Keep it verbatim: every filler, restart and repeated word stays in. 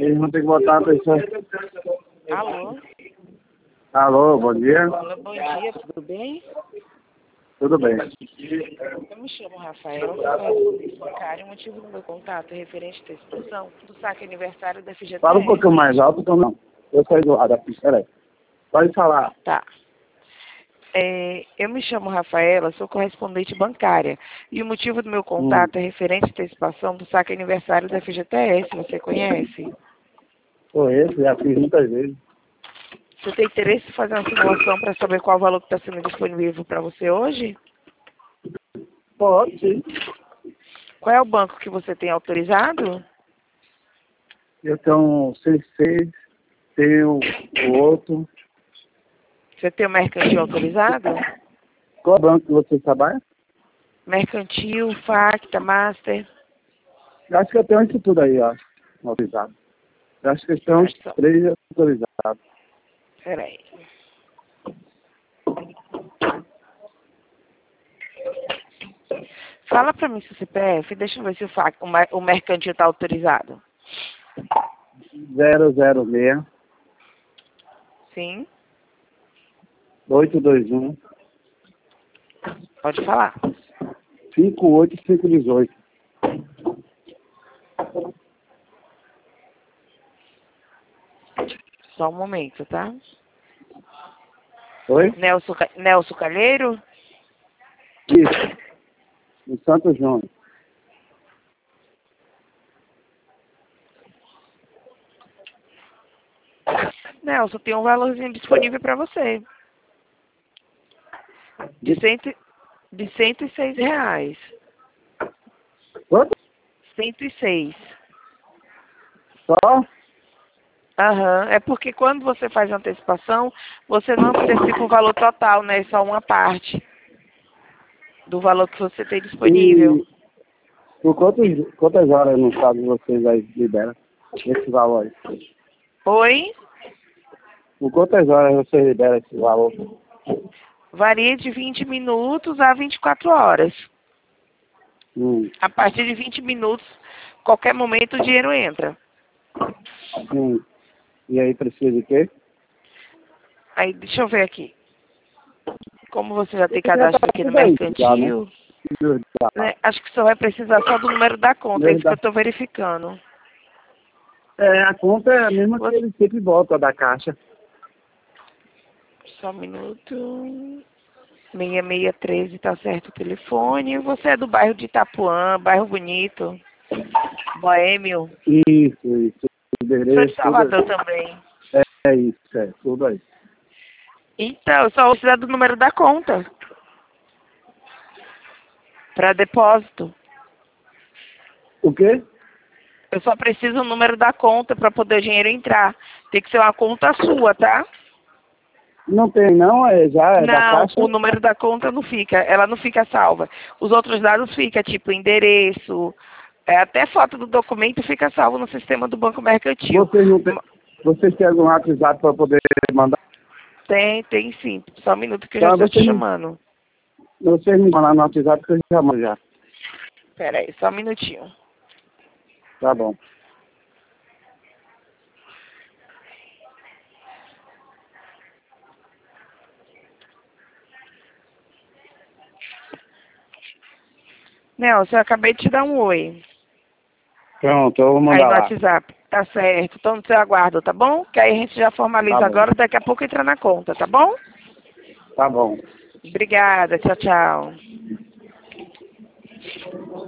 Eles vão ter que botar a pessoa. Alô? Alô, bom dia. Alô, bom dia, tudo bem? Tudo bem. Eu me chamo Rafaela, sou correspondente bancário. O motivo do meu contato é referente à exposição do saque aniversário da F G T S. Fala um pouquinho mais alto que eu não. Eu saí do lado aqui, peraí. Pode falar. Tá. É, eu me chamo Rafaela, sou correspondente bancária. E o motivo do meu contato Hum. é referente à antecipação do saque aniversário da F G T S. Você conhece? Conheço, já fiz muitas vezes. Você tem interesse em fazer uma simulação para saber qual o valor que está sendo disponível para você hoje? Pode, sim. Qual é o banco que você tem autorizado? Eu tenho um C C, tenho o outro. Você tem o mercantil autorizado? Qual banco que você trabalha? Mercantil, Facta, Master. Eu acho que eu tenho isso tudo aí, ó, autorizado. Eu acho que eu tenho uns Só- três autorizados. Peraí. Fala pra mim seu C P F, deixa eu ver se o, fac, o, mer- o mercantil está autorizado. zero zero seis, Sim, oito dois um, pode falar. cinco oito cinco oito. Só um momento, tá? Oi? Nelson, Ca- Nelson Calheiro? Isso. Em Santo João. Nelson, tem um valorzinho disponível para você. De, cento, de cento e seis reais. Quanto? cento e seis. Só? Aham, é porque quando você faz antecipação, você não antecipa o valor total, né? É só uma parte do valor que você tem disponível. E por quantos, quantas horas no caso vocês aí liberam esse valor aí? Oi? Por quantas horas você libera esse valor? Varia de vinte minutos a vinte e quatro horas. Hum, A partir de vinte minutos, qualquer momento o dinheiro entra. hum. E aí precisa de quê? Aí, deixa eu ver aqui. Como você já tem Já cadastro tá aqui no tudo aí, já, né? mercantil, Deus dá. né, acho que só vai precisar só do número da conta. É Deus isso que eu dá. estou verificando. É, a conta é a mesma que Você- ele sempre volta da caixa. Só um minuto. seis seis um três, tá certo o telefone. Você é do bairro de Itapuã, bairro bonito, boêmio. Isso, isso. Sou de Endereço, tudo Salvador também. é, é isso, é, tudo aí. Então, eu só vou precisar do número da conta. Para depósito. O quê? Eu só preciso do número da conta para poder o dinheiro entrar. Tem que ser uma conta sua, tá? Não tem não, é já é da Não, caixa? o número da conta não fica, ela não fica salva. Os outros dados ficam, tipo endereço, é, até foto do documento fica salvo no sistema do Banco Mercantil. Vocês não tem, vocês têm algum WhatsApp para poder mandar? Tem, tem sim. Só um minuto que eu já Então, estou te vocês, me- chamando. vocês me mandam no WhatsApp que eu já mando já. Pera aí, só um minutinho. Tá bom. Nelson, eu acabei de te dar um oi. Pronto, eu vou Aí mandar no lá. WhatsApp. Tá certo. Então no seu aguardo, tá bom? Que aí a gente já formaliza Tá bom. agora, daqui a pouco entra na conta, tá bom? Tá bom. Obrigada, tchau, tchau.